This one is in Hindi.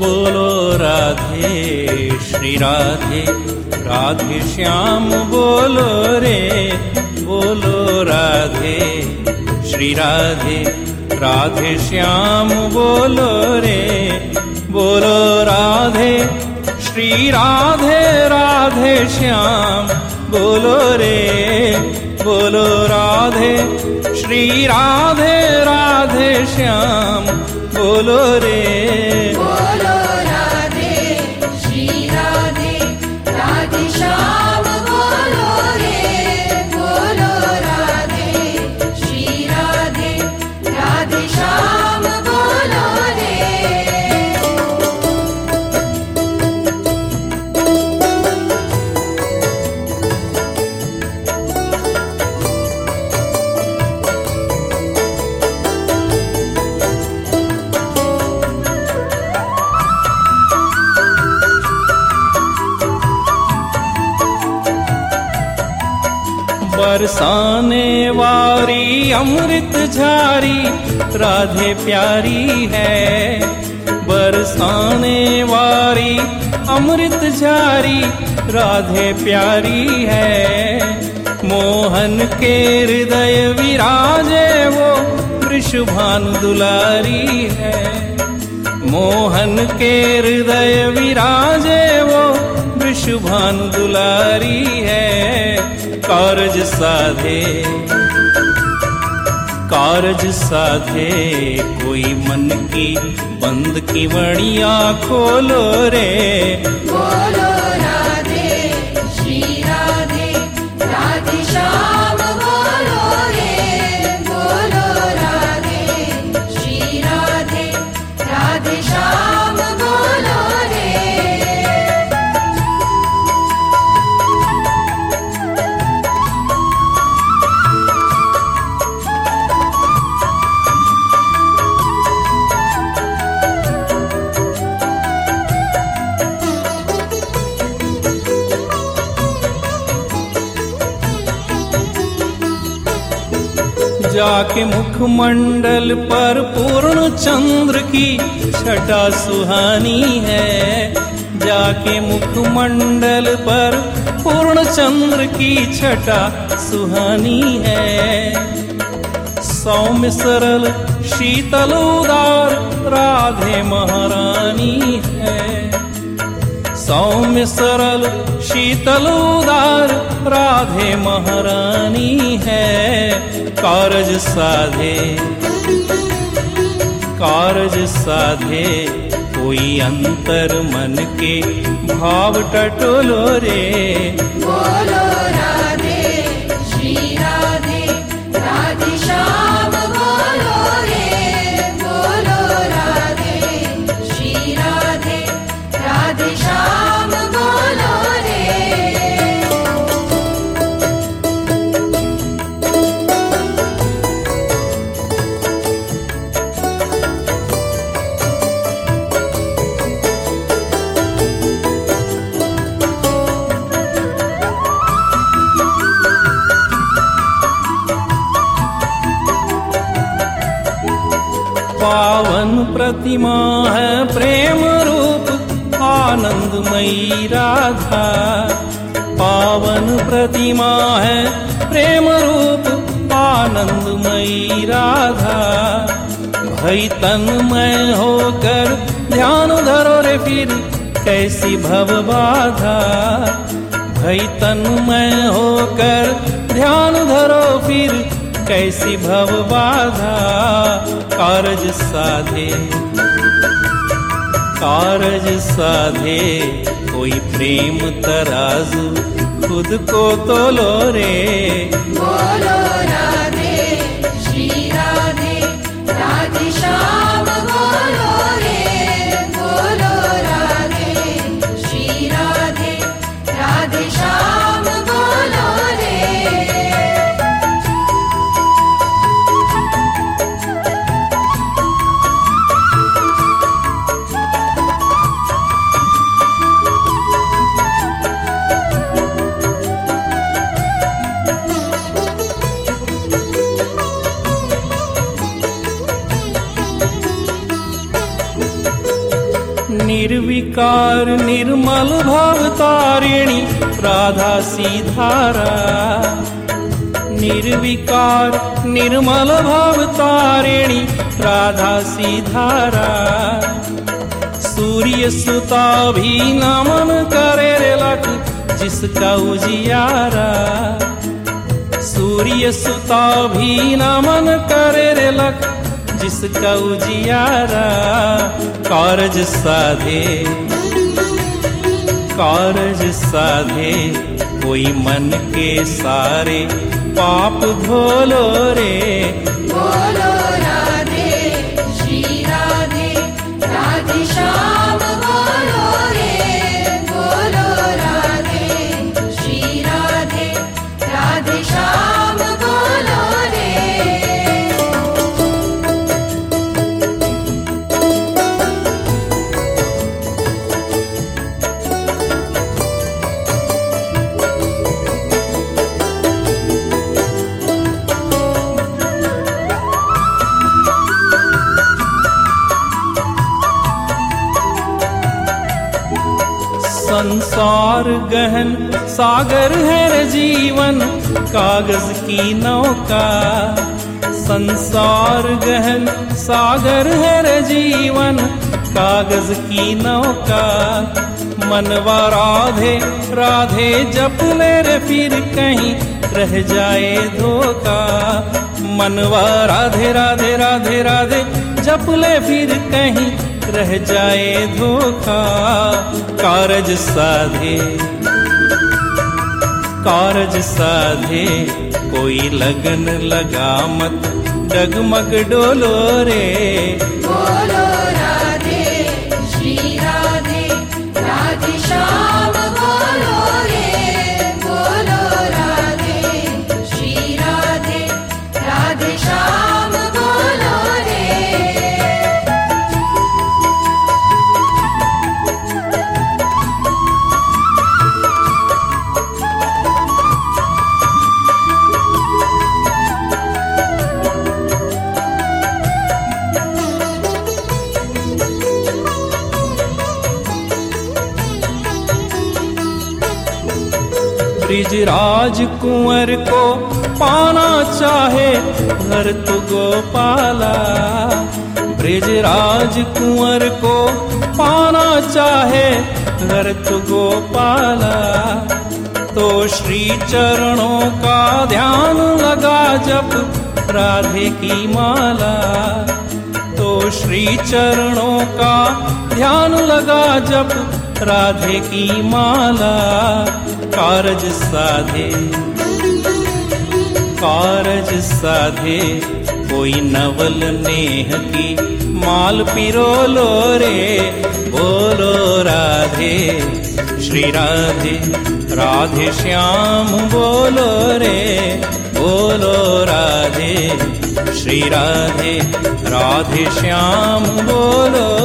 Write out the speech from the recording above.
बोलो राधे श्री राधे, राधे श्याम बोलो रे, बोलो राधे श्री राधे, राधे श्याम बोलो रे, बोलो राधे श्री राधे, राधे श्याम बोलो रे, बोलो राधे श्री राधे, राधे श्याम बोलो रे। बोलो राधे श्री राधे, राधे श्याम बोलो रे, बोलो राधे श्री राधे, राधे श्याम बोलो रे। बरसाने वारी अमृत झारी राधे प्यारी है, बरसाने वारी अमृत झारी राधे प्यारी है। मोहन के हृदय विराजे वो वृषभानु दुलारी है, मोहन के हृदय विराजे वो वृषभानु दुलारी है। कारज साधे, कारज साधे कोई मन की बंद की वणिया खोलो रे, बोलो राधे श्री राधे, राधे श्याम बोलो रे, बोलो राधे श्री राधे, राधे श्याम बोलो रे। जाके मुखमंडल पर पूर्ण चंद्र की छटा सुहानी है, जाके मुखमंडल पर पूर्ण चंद्र की छटा सुहानी है। सौम्य सरल शीतल उदार राधे महारानी है, सौम्य सरल शीतल उदार राधे महारानी है। कारज साधे, कारज साधे कोई अंतर मन के भाव टटोलो रे, बोलो राधे श्री राधे, राधे श्याम बोलो रे, बोलो राधे श्री राधे, राधे श्याम बोलो रे। पावन प्रतिमा है प्रेम रूप आनंदमयी राधा, पावन प्रतिमा है प्रेम रूप आनंदमयी राधा। भई तन्मय होकर ध्यान धरो रे फिर कैसी भव बाधा, भई तन्मय होकर ध्यान धरो फिर कैसी भव बाधा। कारज साधे, कारज साधे कोई प्रेम तराजू खुद को तोलो रे, बोलो राधे श्री राधे, राधे श्याम बोलो रे, बोलो राधे श्री राधे, राधे श्याम बोलो रे। निर्विकार निर्मल भव तारिणी राधा सीधारा। निर्विकार निर्मल भव तारिणी राधा सीधारा। सूर्य सुता भी नमन करे रे लख जिसका उजियारा। सूर्य सुता भी नमन करे रे लख जिसका उजियारा। कारज साधे कारज साधे कोई मन के सारे पाप धोलो रे। बोलो राधे श्री राधे राधे श्याम बोलो रे। बोलो राधे श्री राधे राधे श्याम बोलो रे। संसार गहन सागर है रे जीवन कागज की नौका। संसार गहन सागर है रे जीवन कागज की नौका। मनवा राधे राधे जप ले रे फिर कहीं रह जाए धोखा। मनवा राधे राधे राधे राधे जप ले फिर कहीं रह जाए धोखा। कारज साधे कारज साधे कोई लगन लगा मत डगमग डोलो रे। बोलो राधे श्री राधे राधे श्याम बोलो रे। बोलो राधे श्री राधे राधे श्याम बोलो रे। ब्रिजराज कुंवर को पाना चाहे भरत गोपाला। ब्रिजराज कुंवर को पाना चाहे भरत गोपाला। तो श्री चरणों का ध्यान लगा जप राधे की माला। तो श्री चरणों का ध्यान लगा जप राधे की माला। कारज साधे कारज साधे कोई नवल नेह की माल पिरो लो रे। बोलो राधे श्री राधे राधे श्याम बोलो रे। बोलो राधे श्री राधे राधे श्याम बोलो